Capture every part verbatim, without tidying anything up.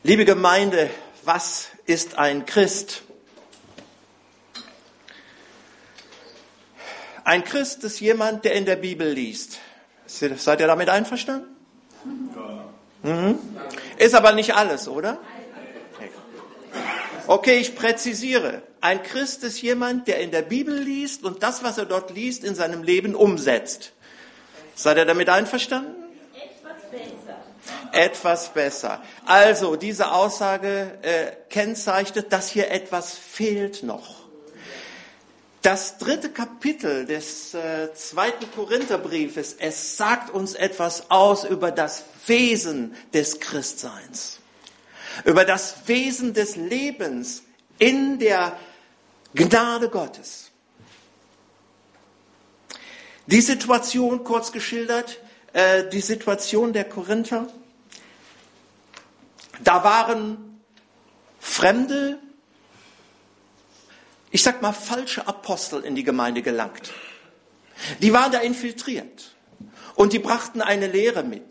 Liebe Gemeinde, was ist ein Christ? Ein Christ ist jemand, der in der Bibel liest. Seid ihr damit einverstanden? Ja. Mhm. Ist aber nicht alles, oder? Okay, ich präzisiere. Ein Christ ist jemand, der in der Bibel liest und das, was er dort liest, in seinem Leben umsetzt. Seid ihr damit einverstanden? Etwas besser. Etwas besser. Also, diese Aussage äh, kennzeichnet, dass hier etwas fehlt noch. Das dritte Kapitel des äh, zweiten Korintherbriefes, es sagt uns etwas aus über das Wesen des Christseins. Über das Wesen des Lebens in der Gnade Gottes. Die Situation, kurz geschildert, äh, die Situation der Korinther, da waren fremde, ich sag mal falsche Apostel in die Gemeinde gelangt. Die waren da infiltriert und die brachten eine Lehre mit.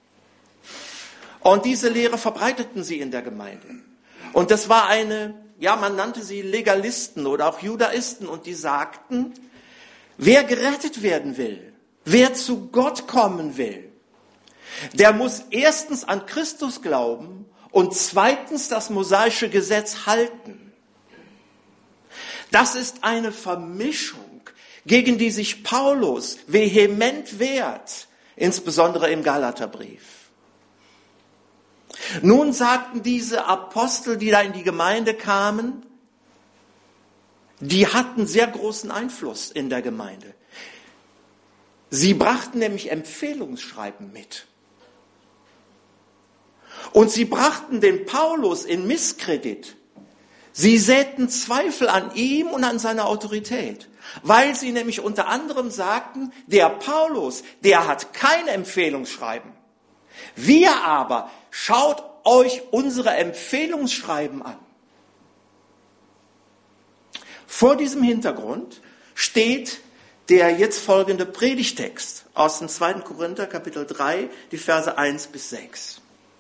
Und diese Lehre verbreiteten sie in der Gemeinde. Und das war eine, ja, man nannte sie Legalisten oder auch Judaisten. Und die sagten, wer gerettet werden will, wer zu Gott kommen will, der muss erstens an Christus glauben und zweitens das mosaische Gesetz halten. Das ist eine Vermischung, gegen die sich Paulus vehement wehrt, insbesondere im Galaterbrief. Nun sagten diese Apostel, die da in die Gemeinde kamen, die hatten sehr großen Einfluss in der Gemeinde. Sie brachten nämlich Empfehlungsschreiben mit. Und sie brachten den Paulus in Misskredit. Sie säten Zweifel an ihm und an seiner Autorität, weil sie nämlich unter anderem sagten, der Paulus, der hat kein Empfehlungsschreiben. Wir aber, schaut euch unsere Empfehlungsschreiben an. Vor diesem Hintergrund steht der jetzt folgende Predigtext aus dem zweiten Korinther, Kapitel drei, die Verse eins bis sechs.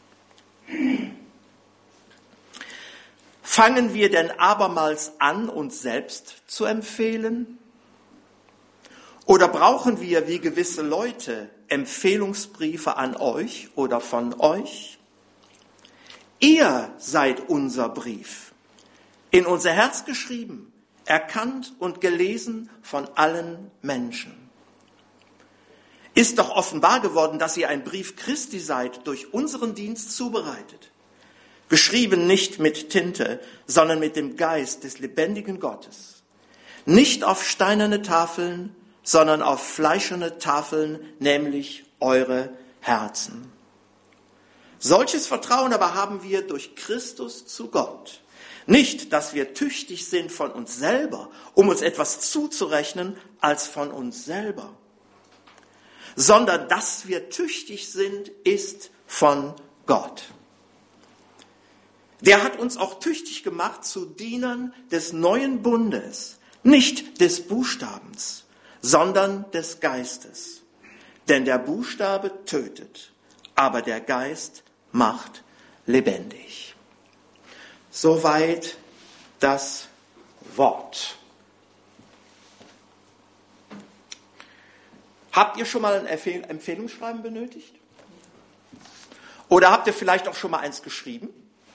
Fangen wir denn abermals an, uns selbst zu empfehlen? Oder brauchen wir, wie gewisse Leute, Empfehlungsbriefe an euch oder von euch? Ihr seid unser Brief, in unser Herz geschrieben, erkannt und gelesen von allen Menschen. Ist doch offenbar geworden, dass ihr ein Brief Christi seid, durch unseren Dienst zubereitet. Geschrieben nicht mit Tinte, sondern mit dem Geist des lebendigen Gottes. Nicht auf steinerne Tafeln, sondern auf fleischerne Tafeln, nämlich eure Herzen. Solches Vertrauen aber haben wir durch Christus zu Gott. Nicht, dass wir tüchtig sind von uns selber, um uns etwas zuzurechnen als von uns selber, sondern dass wir tüchtig sind, ist von Gott. Der hat uns auch tüchtig gemacht zu Dienern des neuen Bundes, nicht des Buchstabens, sondern des Geistes. Denn der Buchstabe tötet, aber der Geist macht lebendig. Soweit das Wort. Habt ihr schon mal ein Empfehlungsschreiben benötigt? Oder habt ihr vielleicht auch schon mal eins geschrieben?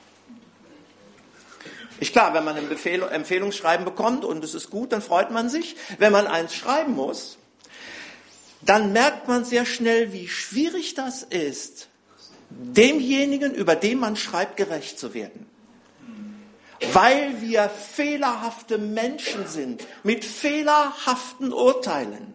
Ist klar, wenn man ein Befehl, Empfehlungsschreiben bekommt und es ist gut, dann freut man sich. Wenn man eins schreiben muss, dann merkt man sehr schnell, wie schwierig das ist, demjenigen, über den man schreibt, gerecht zu werden. Weil wir fehlerhafte Menschen sind, mit fehlerhaften Urteilen.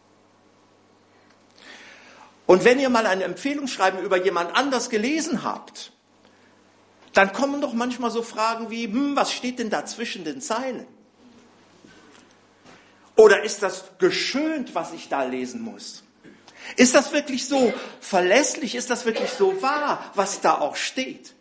Und wenn ihr mal ein Empfehlungsschreiben über jemand anders gelesen habt, dann kommen doch manchmal so Fragen wie, hm, was steht denn da zwischen den Zeilen? Oder ist das geschönt, was ich da lesen muss? Ist das wirklich so verlässlich? Ist das wirklich so wahr, was da auch steht?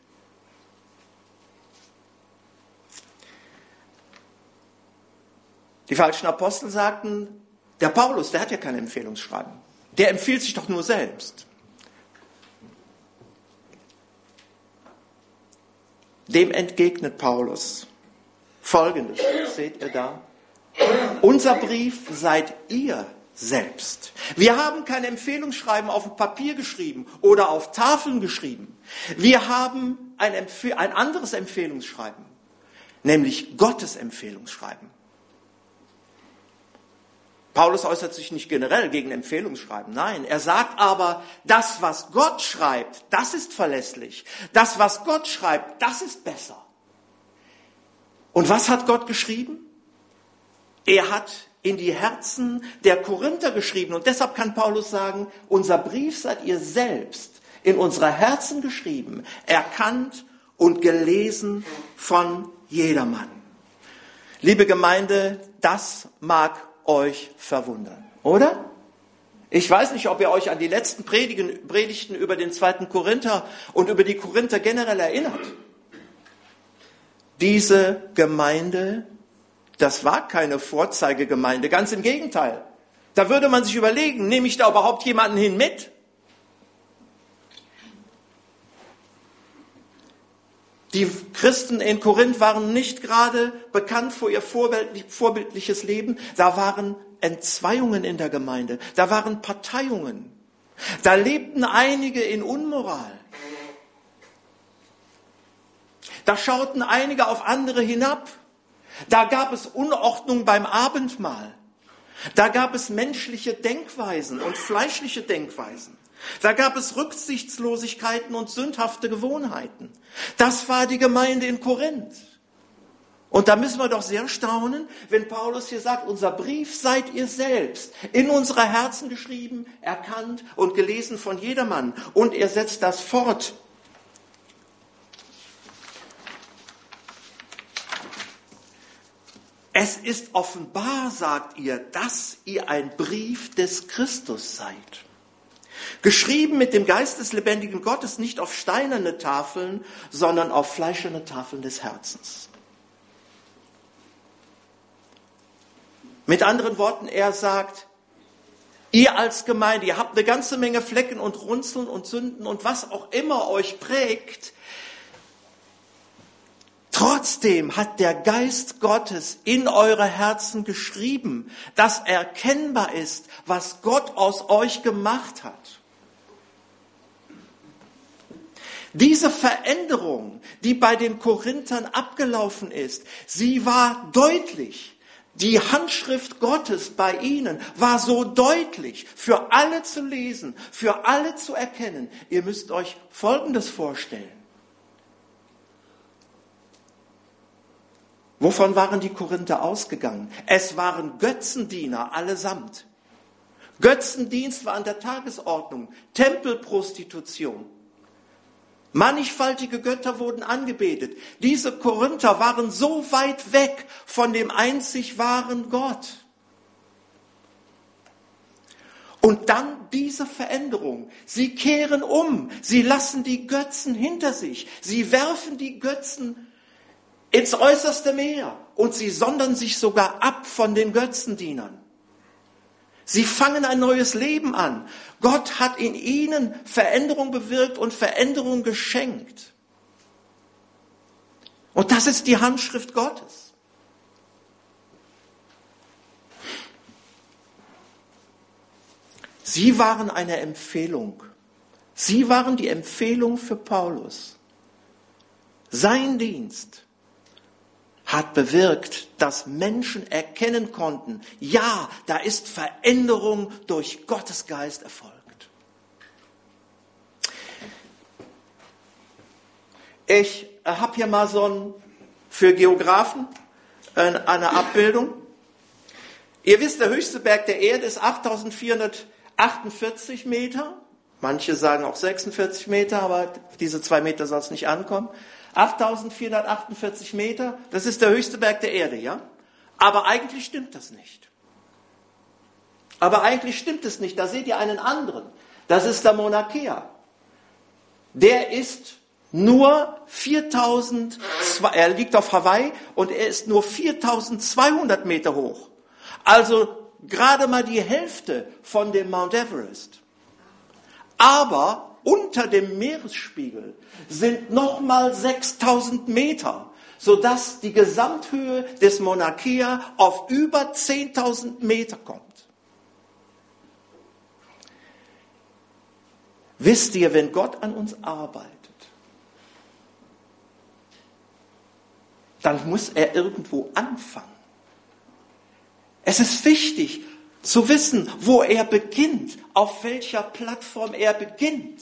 Die falschen Apostel sagten, der Paulus, der hat ja kein Empfehlungsschreiben. Der empfiehlt sich doch nur selbst. Dem entgegnet Paulus Folgendes, seht ihr da? Unser Brief seid ihr selbst. Wir haben kein Empfehlungsschreiben auf dem Papier geschrieben oder auf Tafeln geschrieben. Wir haben ein, Empf- ein anderes Empfehlungsschreiben, nämlich Gottes Empfehlungsschreiben. Paulus äußert sich nicht generell gegen Empfehlungsschreiben, nein, er sagt aber, das, was Gott schreibt, das ist verlässlich. Das, was Gott schreibt, das ist besser. Und was hat Gott geschrieben? Er hat in die Herzen der Korinther geschrieben. Und deshalb kann Paulus sagen, unser Brief seid ihr selbst in unsere Herzen geschrieben, erkannt und gelesen von jedermann. Liebe Gemeinde, das mag euch verwundern, oder? Ich weiß nicht, ob ihr euch an die letzten Predigen, Predigten über den zweiten Korinther und über die Korinther generell erinnert. Diese Gemeinde, das war keine Vorzeigegemeinde, ganz im Gegenteil. Da würde man sich überlegen, nehme ich da überhaupt jemanden hin mit? Die Christen in Korinth waren nicht gerade bekannt für ihr vorbildliches Leben. Da waren Entzweiungen in der Gemeinde, da waren Parteiungen. Da lebten einige in Unmoral. Da schauten einige auf andere hinab. Da gab es Unordnung beim Abendmahl. Da gab es menschliche Denkweisen und fleischliche Denkweisen. Da gab es Rücksichtslosigkeiten und sündhafte Gewohnheiten. Das war die Gemeinde in Korinth. Und da müssen wir doch sehr staunen, wenn Paulus hier sagt, unser Brief seid ihr selbst, in unsere Herzen geschrieben, erkannt und gelesen von jedermann. Und er setzt das fort. Es ist offenbar, sagt ihr, dass ihr ein Brief des Christus seid. Geschrieben mit dem Geist des lebendigen Gottes, nicht auf steinerne Tafeln, sondern auf fleischerne Tafeln des Herzens. Mit anderen Worten, er sagt, ihr als Gemeinde, ihr habt eine ganze Menge Flecken und Runzeln und Sünden und was auch immer euch prägt. Trotzdem hat der Geist Gottes in eure Herzen geschrieben, dass erkennbar ist, was Gott aus euch gemacht hat. Diese Veränderung, die bei den Korinthern abgelaufen ist, sie war deutlich. Die Handschrift Gottes bei ihnen war so deutlich, für alle zu lesen, für alle zu erkennen. Ihr müsst euch Folgendes vorstellen. Wovon waren die Korinther ausgegangen? Es waren Götzendiener allesamt. Götzendienst war an der Tagesordnung, Tempelprostitution. Mannigfaltige Götter wurden angebetet. Diese Korinther waren so weit weg von dem einzig wahren Gott. Und dann diese Veränderung. Sie kehren um. Sie lassen die Götzen hinter sich. Sie werfen die Götzen ins äußerste Meer. Und sie sondern sich sogar ab von den Götzendienern. Sie fangen ein neues Leben an. Gott hat in ihnen Veränderung bewirkt und Veränderung geschenkt. Und das ist die Handschrift Gottes. Sie waren eine Empfehlung. Sie waren die Empfehlung für Paulus. Sein Dienst hat bewirkt, dass Menschen erkennen konnten, ja, da ist Veränderung durch Gottes Geist erfolgt. Ich habe hier mal so ein, für Geografen eine Abbildung. Ihr wisst, der höchste Berg der Erde ist achttausendvierhundertachtundvierzig Meter. Manche sagen auch sechsundvierzig Meter, aber diese zwei Meter soll es nicht ankommen. achttausendvierhundertachtundvierzig Meter, das ist der höchste Berg der Erde, ja? Aber eigentlich stimmt das nicht. Aber eigentlich stimmt es nicht. Da seht ihr einen anderen. Das ist der Mauna Kea. Der ist nur viertausend, er liegt auf Hawaii und er ist nur viertausendzweihundert Meter hoch. Also gerade mal die Hälfte von dem Mount Everest. Aber unter dem Meeresspiegel sind nochmal sechstausend Meter, sodass die Gesamthöhe des Mauna Kea auf über zehntausend Meter kommt. Wisst ihr, wenn Gott an uns arbeitet, dann muss er irgendwo anfangen. Es ist wichtig zu wissen, wo er beginnt, auf welcher Plattform er beginnt.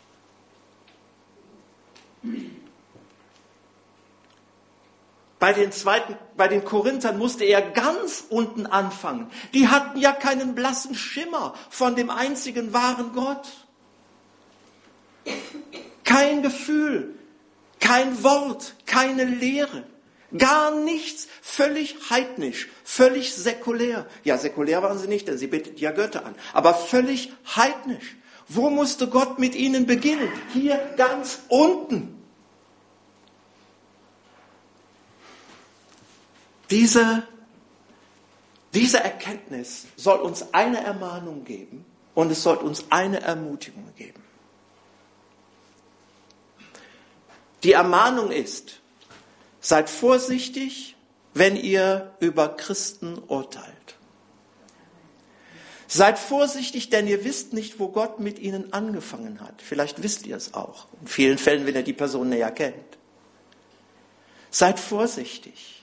Bei den, zweiten, bei den Korinthern musste er ganz unten anfangen. Die hatten ja keinen blassen Schimmer von dem einzigen wahren Gott. Kein Gefühl, kein Wort, keine Lehre, gar nichts, völlig heidnisch, völlig säkulär. Ja, säkulär waren sie nicht, denn sie beteten ja Götter an, aber völlig heidnisch. Wo musste Gott mit ihnen beginnen? Hier ganz unten. Diese, diese Erkenntnis soll uns eine Ermahnung geben und es soll uns eine Ermutigung geben. Die Ermahnung ist, seid vorsichtig, wenn ihr über Christen urteilt. Seid vorsichtig, denn ihr wisst nicht, wo Gott mit ihnen angefangen hat. Vielleicht wisst ihr es auch, in vielen Fällen, wenn ihr die Person näher kennt. Seid vorsichtig.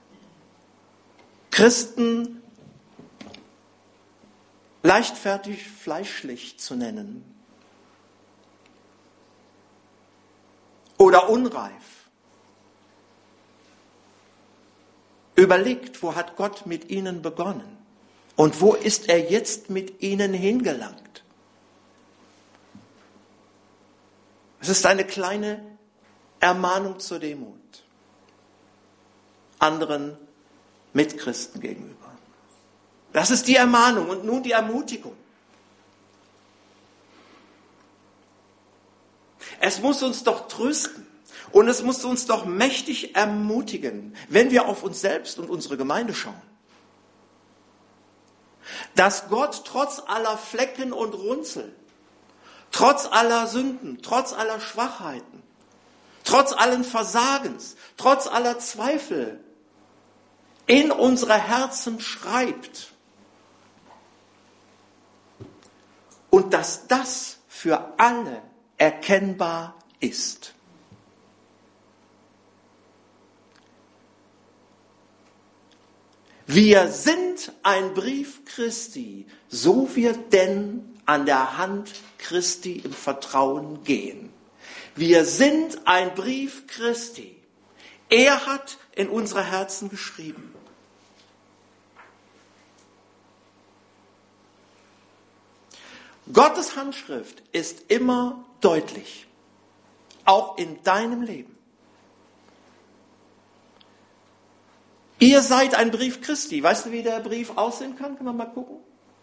Christen leichtfertig fleischlich zu nennen oder unreif. Überlegt, wo hat Gott mit ihnen begonnen und wo ist er jetzt mit ihnen hingelangt? Es ist eine kleine Ermahnung zur Demut anderen Mitchristen gegenüber. Das ist die Ermahnung und nun die Ermutigung. Es muss uns doch trösten und es muss uns doch mächtig ermutigen, wenn wir auf uns selbst und unsere Gemeinde schauen. Dass Gott trotz aller Flecken und Runzeln, trotz aller Sünden, trotz aller Schwachheiten, trotz allen Versagens, trotz aller Zweifel in unsere Herzen schreibt. Und dass das für alle erkennbar ist. Wir sind ein Brief Christi, so wir denn an der Hand Christi im Vertrauen gehen. Wir sind ein Brief Christi. Er hat in unsere Herzen geschrieben. Gottes Handschrift ist immer deutlich, auch in deinem Leben. Ihr seid ein Brief Christi. Weißt du, wie der Brief aussehen kann? Können wir mal gucken?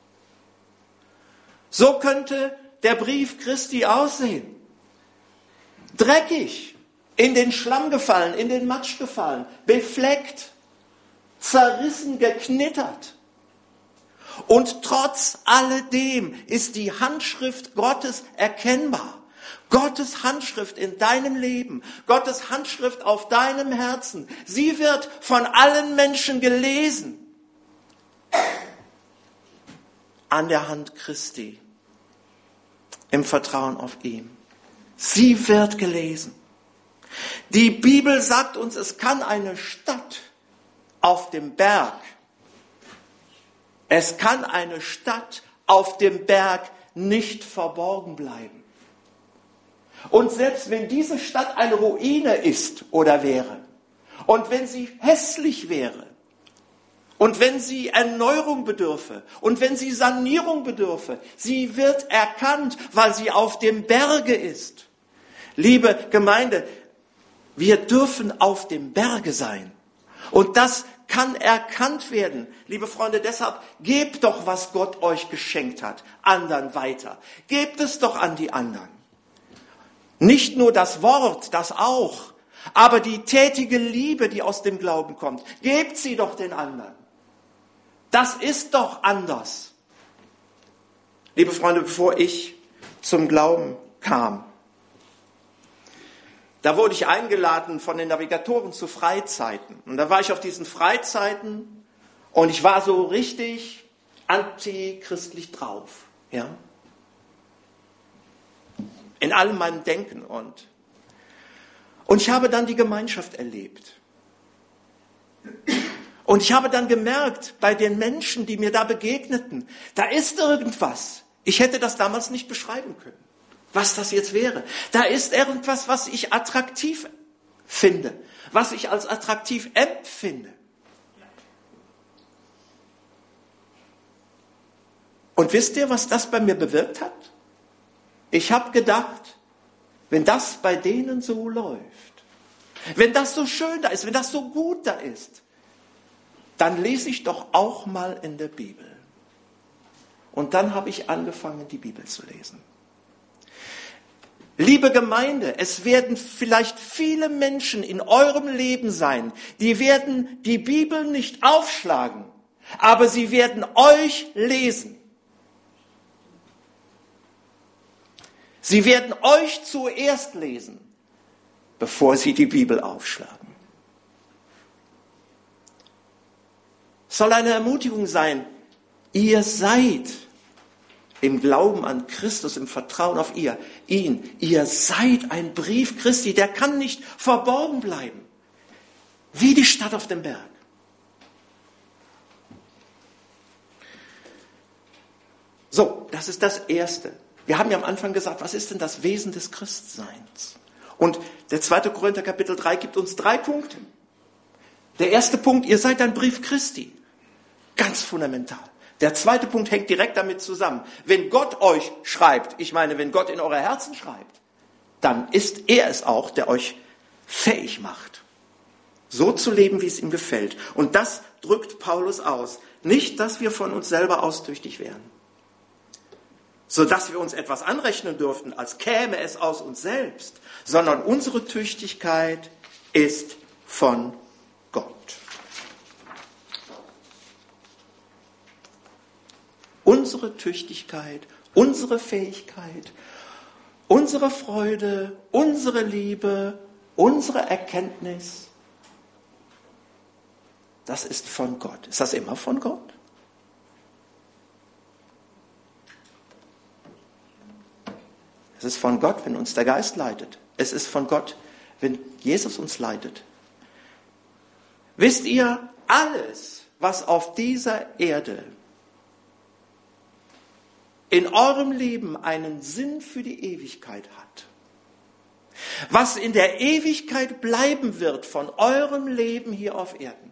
So könnte der Brief Christi aussehen. Dreckig, in den Schlamm gefallen, in den Matsch gefallen, befleckt, zerrissen, geknittert. Und trotz alledem ist die Handschrift Gottes erkennbar. Gottes Handschrift in deinem Leben, Gottes Handschrift auf deinem Herzen, sie wird von allen Menschen gelesen. An der Hand Christi, im Vertrauen auf ihn. Sie wird gelesen. Die Bibel sagt uns, es kann eine Stadt auf dem Berg, es kann eine Stadt auf dem Berg nicht verborgen bleiben. Und selbst wenn diese Stadt eine Ruine ist oder wäre, und wenn sie hässlich wäre, und wenn sie Erneuerung bedürfe, und wenn sie Sanierung bedürfe, sie wird erkannt, weil sie auf dem Berge ist. Liebe Gemeinde, wir dürfen auf dem Berge sein. Und das kann erkannt werden. Liebe Freunde, deshalb gebt doch, was Gott euch geschenkt hat, anderen weiter. Gebt es doch an die anderen. Nicht nur das Wort, das auch, aber die tätige Liebe, die aus dem Glauben kommt, gebt sie doch den anderen. Das ist doch anders. Liebe Freunde, bevor ich zum Glauben kam. Da wurde ich eingeladen von den Navigatoren zu Freizeiten. Und da war ich auf diesen Freizeiten und ich war so richtig antichristlich drauf. Ja? In allem meinem Denken. Und, und ich habe dann die Gemeinschaft erlebt. Und ich habe dann gemerkt, bei den Menschen, die mir da begegneten, da ist irgendwas. Ich hätte das damals nicht beschreiben können, was das jetzt wäre. Da ist irgendwas, was ich attraktiv finde, was ich als attraktiv empfinde. Und wisst ihr, was das bei mir bewirkt hat? Ich habe gedacht, wenn das bei denen so läuft, wenn das so schön da ist, wenn das so gut da ist, dann lese ich doch auch mal in der Bibel. Und dann habe ich angefangen, die Bibel zu lesen. Liebe Gemeinde, es werden vielleicht viele Menschen in eurem Leben sein, die werden die Bibel nicht aufschlagen, aber sie werden euch lesen. Sie werden euch zuerst lesen, bevor sie die Bibel aufschlagen. Es soll eine Ermutigung sein, ihr seid im Glauben an Christus, im Vertrauen auf ihr, ihn. Ihr seid ein Brief Christi, der kann nicht verborgen bleiben. Wie die Stadt auf dem Berg. So, das ist das Erste. Wir haben ja am Anfang gesagt, was ist denn das Wesen des Christseins? Und der zweite Korinther Kapitel drei gibt uns drei Punkte. Der erste Punkt, ihr seid ein Brief Christi. Ganz fundamental. Der zweite Punkt hängt direkt damit zusammen. Wenn Gott euch schreibt, ich meine, wenn Gott in eure Herzen schreibt, dann ist er es auch, der euch fähig macht, so zu leben, wie es ihm gefällt. Und das drückt Paulus aus. Nicht, dass wir von uns selber aus tüchtig wären, sodass wir uns etwas anrechnen dürften, als käme es aus uns selbst, sondern unsere Tüchtigkeit ist von Gott. Unsere Tüchtigkeit, unsere Fähigkeit, unsere Freude, unsere Liebe, unsere Erkenntnis, das ist von Gott. Ist das immer von Gott? Es ist von Gott, wenn uns der Geist leitet. Es ist von Gott, wenn Jesus uns leitet. Wisst ihr, alles, was auf dieser Erde in eurem Leben einen Sinn für die Ewigkeit hat, was in der Ewigkeit bleiben wird von eurem Leben hier auf Erden,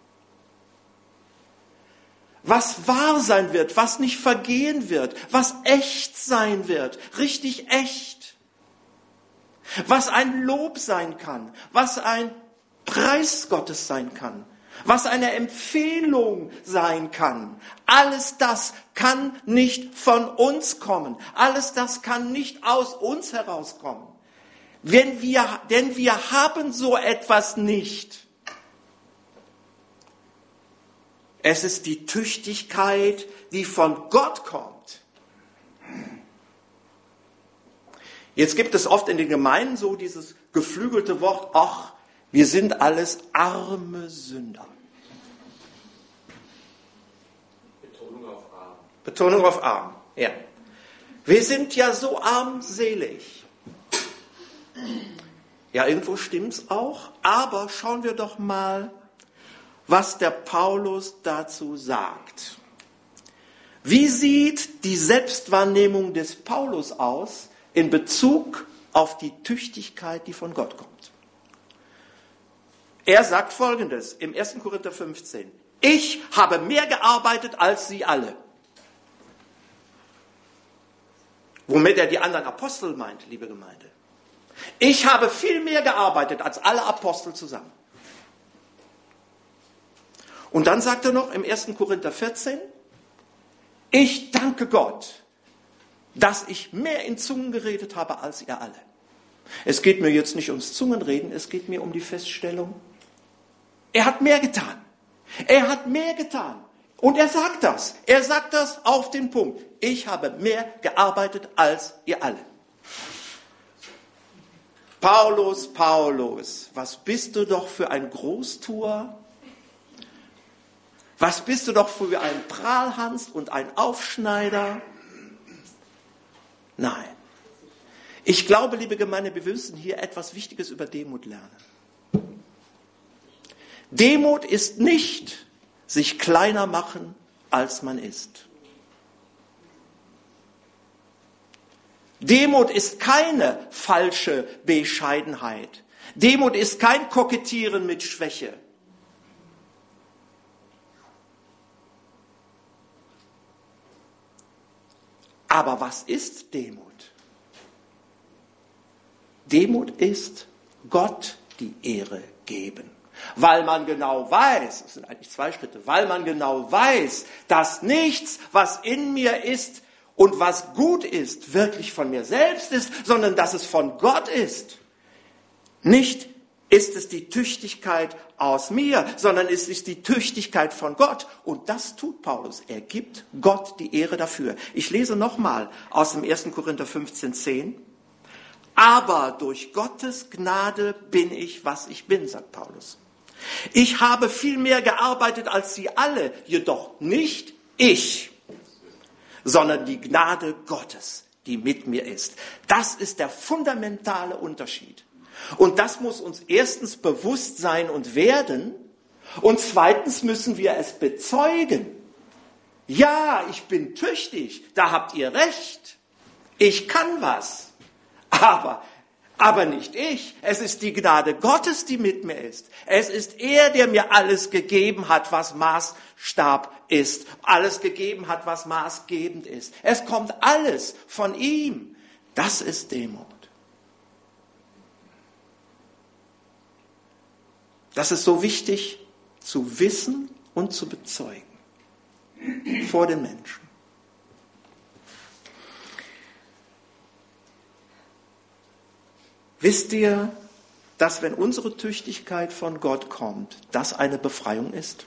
was wahr sein wird, was nicht vergehen wird, was echt sein wird, richtig echt, was ein Lob sein kann, was ein Preis Gottes sein kann, was eine Empfehlung sein kann. Alles das kann nicht von uns kommen. Alles das kann nicht aus uns herauskommen. Wenn wir, denn wir haben so etwas nicht. Es ist die Tüchtigkeit, die von Gott kommt. Jetzt gibt es oft in den Gemeinden so dieses geflügelte Wort, ach, wir sind alles arme Sünder. Betonung auf arm. Betonung auf arm, ja. Wir sind ja so armselig. Ja, irgendwo stimmt's auch, aber schauen wir doch mal, was der Paulus dazu sagt. Wie sieht die Selbstwahrnehmung des Paulus aus in Bezug auf die Tüchtigkeit, die von Gott kommt? Er sagt Folgendes im ersten Korinther fünfzehn. Ich habe mehr gearbeitet als sie alle. Womit er die anderen Apostel meint, liebe Gemeinde. Ich habe viel mehr gearbeitet als alle Apostel zusammen. Und dann sagt er noch im ersten Korinther vierzehn, ich danke Gott, dass ich mehr in Zungen geredet habe als ihr alle. Es geht mir jetzt nicht ums Zungenreden, es geht mir um die Feststellung, er hat mehr getan. Er hat mehr getan. Und er sagt das. Er sagt das auf den Punkt. Ich habe mehr gearbeitet als ihr alle. Paulus, Paulus, was bist du doch für ein Großtuer? Was bist du doch für ein Prahlhans und ein Aufschneider? Nein. Ich glaube, liebe Gemeinde, wir müssen hier etwas Wichtiges über Demut lernen. Demut ist nicht sich kleiner machen, als man ist. Demut ist keine falsche Bescheidenheit. Demut ist kein Kokettieren mit Schwäche. Aber was ist Demut? Demut ist Gott die Ehre geben. Weil man genau weiß, das sind eigentlich zwei Schritte, weil man genau weiß, dass nichts, was in mir ist und was gut ist, wirklich von mir selbst ist, sondern dass es von Gott ist. Nicht ist es die Tüchtigkeit aus mir, sondern es ist die Tüchtigkeit von Gott. Und das tut Paulus. Er gibt Gott die Ehre dafür. Ich lese nochmal aus dem ersten Korinther fünfzehn, zehn. Aber durch Gottes Gnade bin ich, was ich bin, sagt Paulus. Ich habe viel mehr gearbeitet als sie alle, jedoch nicht ich, sondern die Gnade Gottes, die mit mir ist. Das ist der fundamentale Unterschied. Und das muss uns erstens bewusst sein und werden. Und zweitens müssen wir es bezeugen. Ja, ich bin tüchtig, da habt ihr recht. Ich kann was. Aber, aber nicht ich. Es ist die Gnade Gottes, die mit mir ist. Es ist er, der mir alles gegeben hat, was Maßstab ist. Alles gegeben hat, was maßgebend ist. Es kommt alles von ihm. Das ist Demut. Das ist so wichtig zu wissen und zu bezeugen vor den Menschen. Wisst ihr, dass wenn unsere Tüchtigkeit von Gott kommt, das eine Befreiung ist?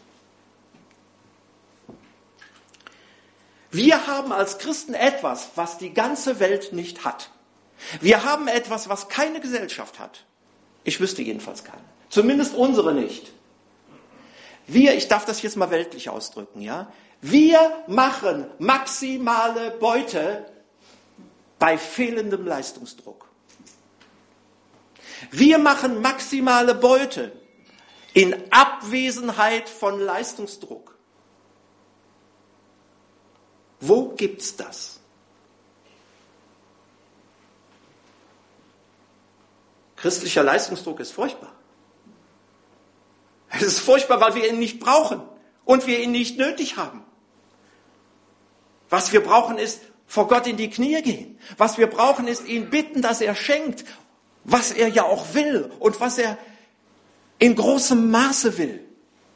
Wir haben als Christen etwas, was die ganze Welt nicht hat. Wir haben etwas, was keine Gesellschaft hat. Ich wüsste jedenfalls keine. Zumindest unsere nicht. Wir, ich darf das jetzt mal weltlich ausdrücken, ja? Wir machen maximale Beute bei fehlendem Leistungsdruck. Wir machen maximale Beute in Abwesenheit von Leistungsdruck. Wo gibt's das? Christlicher Leistungsdruck ist furchtbar. Es ist furchtbar, weil wir ihn nicht brauchen und wir ihn nicht nötig haben. Was wir brauchen ist, vor Gott in die Knie gehen. Was wir brauchen ist, ihn bitten, dass er schenkt, was er ja auch will und was er in großem Maße will.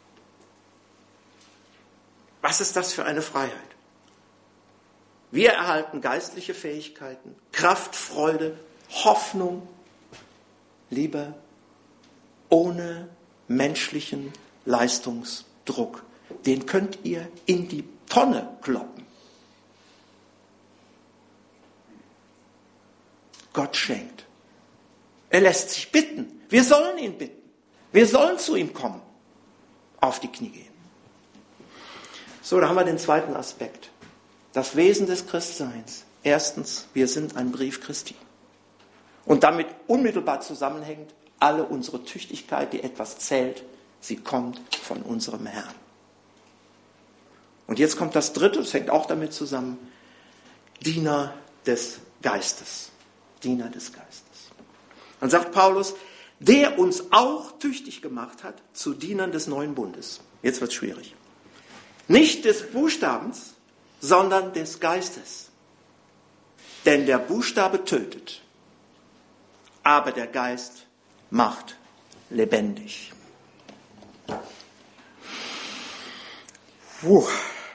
Was ist das für eine Freiheit? Wir erhalten geistliche Fähigkeiten, Kraft, Freude, Hoffnung, Liebe, ohne menschlichen Leistungsdruck. Den könnt ihr in die Tonne kloppen. Gott schenkt. Er lässt sich bitten. Wir sollen ihn bitten. Wir sollen zu ihm kommen. Auf die Knie gehen. So, da haben wir den zweiten Aspekt. Das Wesen des Christseins. Erstens, wir sind ein Brief Christi. Und damit unmittelbar zusammenhängend, alle unsere Tüchtigkeit, die etwas zählt, sie kommt von unserem Herrn. Und jetzt kommt das dritte, das hängt auch damit zusammen, Diener des Geistes. Diener des Geistes. Dann sagt Paulus, der uns auch tüchtig gemacht hat zu Dienern des neuen Bundes. Jetzt wird es schwierig. Nicht des Buchstabens, sondern des Geistes. Denn der Buchstabe tötet, aber der Geist macht lebendig. Puh.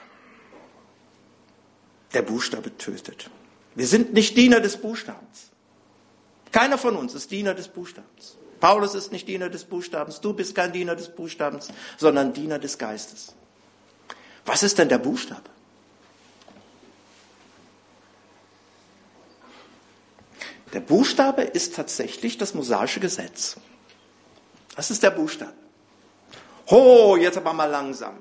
Der Buchstabe tötet. Wir sind nicht Diener des Buchstabens. Keiner von uns ist Diener des Buchstabens. Paulus ist nicht Diener des Buchstabens, du bist kein Diener des Buchstabens, sondern Diener des Geistes. Was ist denn der Buchstabe? Der Buchstabe ist tatsächlich das mosaische Gesetz. Das ist der Buchstabe. Ho, jetzt aber mal langsam.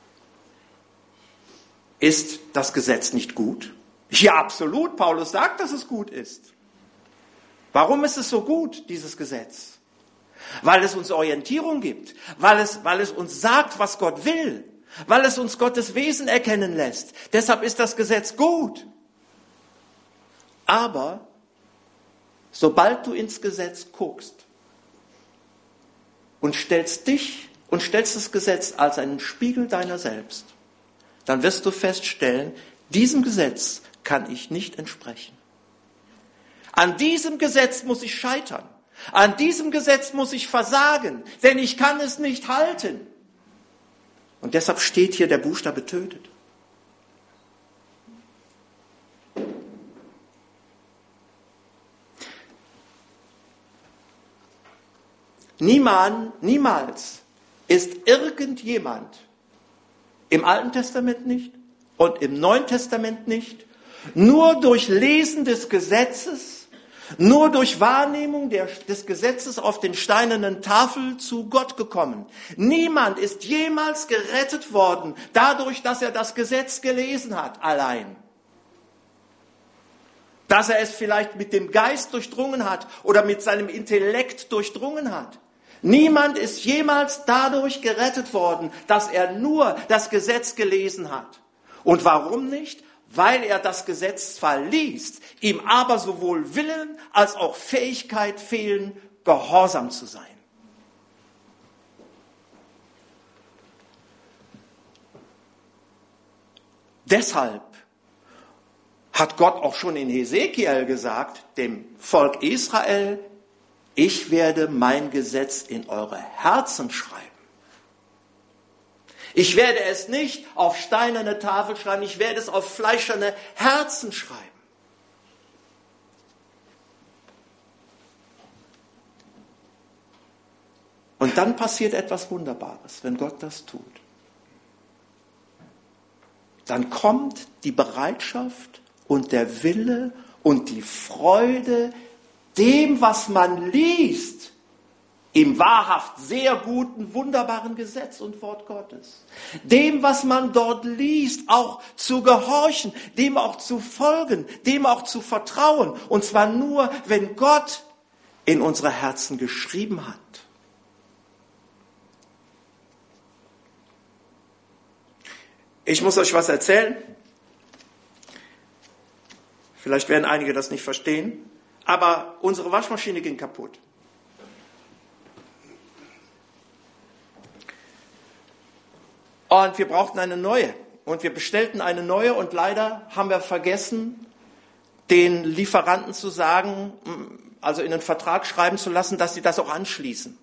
Ist das Gesetz nicht gut? Ja, absolut. Paulus sagt, dass es gut ist. Warum ist es so gut, dieses Gesetz? Weil es uns Orientierung gibt, weil es, weil es uns sagt, was Gott will, weil es uns Gottes Wesen erkennen lässt. Deshalb ist das Gesetz gut. Aber sobald du ins Gesetz guckst und stellst dich und stellst das Gesetz als einen Spiegel deiner selbst, dann wirst du feststellen, diesem Gesetz kann ich nicht entsprechen. An diesem Gesetz muss ich scheitern. An diesem Gesetz muss ich versagen, denn ich kann es nicht halten. Und deshalb steht hier, der Buchstabe tötet. Niemand, niemals ist irgendjemand im Alten Testament nicht und im Neuen Testament nicht nur durch Lesen des Gesetzes, nur durch Wahrnehmung der, des Gesetzes auf den steinernen Tafeln zu Gott gekommen. Niemand ist jemals gerettet worden, dadurch, dass er das Gesetz gelesen hat, allein. Dass er es vielleicht mit dem Geist durchdrungen hat oder mit seinem Intellekt durchdrungen hat. Niemand ist jemals dadurch gerettet worden, dass er nur das Gesetz gelesen hat. Und warum nicht? Weil er das Gesetz zwar liest, ihm aber sowohl Willen als auch Fähigkeit fehlen, gehorsam zu sein. Deshalb hat Gott auch schon in Hesekiel gesagt, dem Volk Israel, ich werde mein Gesetz in eure Herzen schreiben. Ich werde es nicht auf steinerne Tafel schreiben, ich werde es auf fleischerne Herzen schreiben. Und dann passiert etwas Wunderbares, wenn Gott das tut. Dann kommt die Bereitschaft und der Wille und die Freude, dem, was man liest, im wahrhaft sehr guten, wunderbaren Gesetz und Wort Gottes. Dem, was man dort liest, auch zu gehorchen, dem auch zu folgen, dem auch zu vertrauen. Und zwar nur, wenn Gott in unsere Herzen geschrieben hat. Ich muss euch was erzählen. Vielleicht werden einige das nicht verstehen. Aber unsere Waschmaschine ging kaputt. Und wir brauchten eine neue. Und wir bestellten eine neue und leider haben wir vergessen, den Lieferanten zu sagen, also in den Vertrag schreiben zu lassen, dass sie das auch anschließen.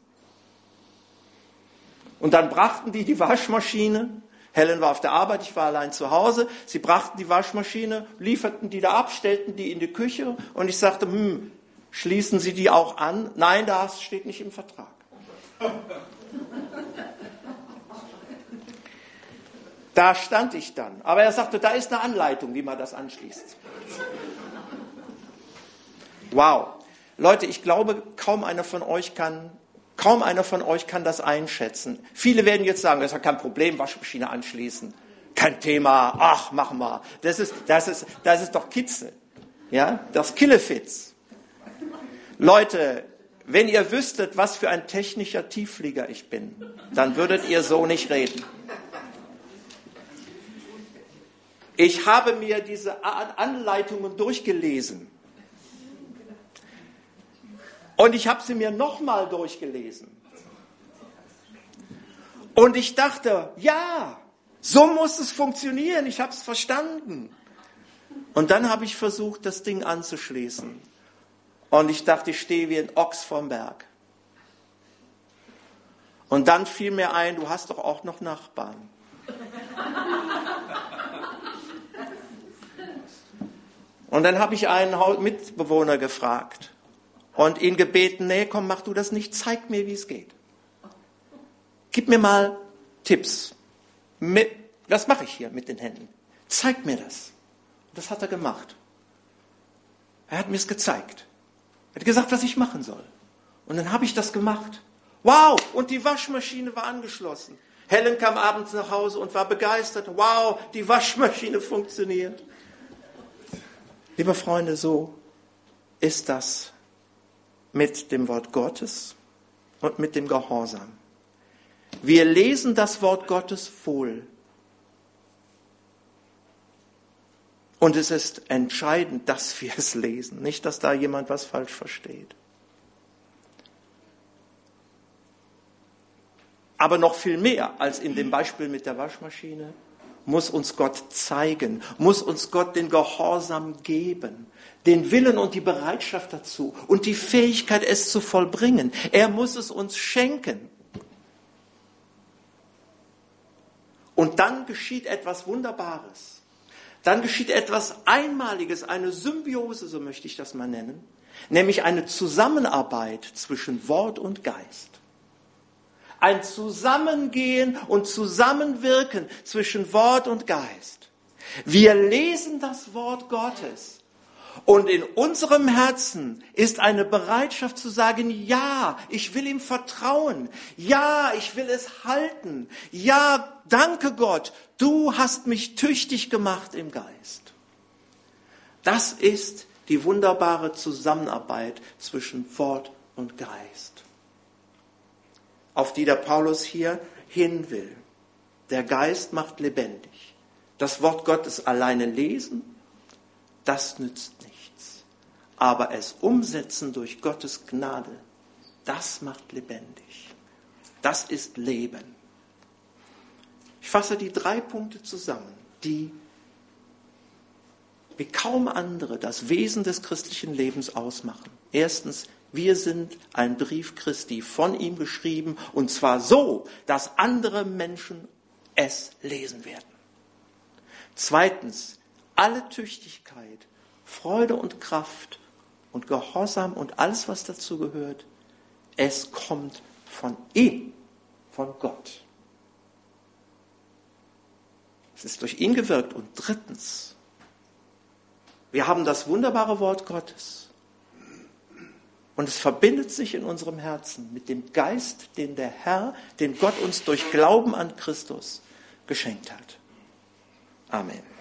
Und dann brachten die die Waschmaschine. Helen war auf der Arbeit, ich war allein zu Hause. Sie brachten die Waschmaschine, lieferten die da ab, stellten die in die Küche. Und ich sagte, hm, schließen Sie die auch an? Nein, das steht nicht im Vertrag. Da stand ich dann. Aber er sagte, da ist eine Anleitung, wie man das anschließt. Wow. Leute, ich glaube, kaum einer von euch kann, kaum einer von euch kann das einschätzen. Viele werden jetzt sagen, das ist ja kein Problem, Waschmaschine anschließen. Kein Thema, ach, machen wir. Das ist, das ist, das ist doch Kitzel. Ja, das Killefitz. Leute, wenn ihr wüsstet, was für ein technischer Tiefflieger ich bin, dann würdet ihr so nicht reden. Ich habe mir diese Anleitungen durchgelesen. Und ich habe sie mir nochmal durchgelesen. Und ich dachte, ja, so muss es funktionieren, ich habe es verstanden. Und dann habe ich versucht, das Ding anzuschließen. Und ich dachte, ich stehe wie ein Ochs vorm Berg. Und dann fiel mir ein, du hast doch auch noch Nachbarn. Und dann habe ich einen Mitbewohner gefragt und ihn gebeten, nee, komm, mach du das nicht, zeig mir, wie es geht. Gib mir mal Tipps. Das mache ich hier mit den Händen. Zeig mir das. Das hat er gemacht. Er hat mir es gezeigt. Er hat gesagt, was ich machen soll. Und dann habe ich das gemacht. Wow, und die Waschmaschine war angeschlossen. Helen kam abends nach Hause und war begeistert. Wow, die Waschmaschine funktioniert. Liebe Freunde, so ist das mit dem Wort Gottes und mit dem Gehorsam. Wir lesen das Wort Gottes wohl. Und es ist entscheidend, dass wir es lesen, nicht, dass da jemand was falsch versteht. Aber noch viel mehr als in dem Beispiel mit der Waschmaschine muss uns Gott zeigen, muss uns Gott den Gehorsam geben, den Willen und die Bereitschaft dazu und die Fähigkeit, es zu vollbringen. Er muss es uns schenken. Und dann geschieht etwas Wunderbares. Dann geschieht etwas Einmaliges, eine Symbiose, so möchte ich das mal nennen, nämlich eine Zusammenarbeit zwischen Wort und Geist. Ein Zusammengehen und Zusammenwirken zwischen Wort und Geist. Wir lesen das Wort Gottes und in unserem Herzen ist eine Bereitschaft zu sagen, ja, ich will ihm vertrauen. Ja, ich will es halten. Ja, danke Gott, du hast mich tüchtig gemacht im Geist. Das ist die wunderbare Zusammenarbeit zwischen Wort und Geist, auf die der Paulus hier hin will. Der Geist macht lebendig. Das Wort Gottes alleine lesen, das nützt nichts. Aber es umsetzen durch Gottes Gnade, das macht lebendig. Das ist Leben. Ich fasse die drei Punkte zusammen, die wie kaum andere das Wesen des christlichen Lebens ausmachen. Erstens, wir sind ein Brief Christi, von ihm geschrieben, und zwar so, dass andere Menschen es lesen werden. Zweitens, alle Tüchtigkeit, Freude und Kraft und Gehorsam und alles, was dazu gehört, es kommt von ihm, von Gott. Es ist durch ihn gewirkt. Und drittens, wir haben das wunderbare Wort Gottes. Und es verbindet sich in unserem Herzen mit dem Geist, den der Herr, den Gott uns durch Glauben an Christus geschenkt hat. Amen.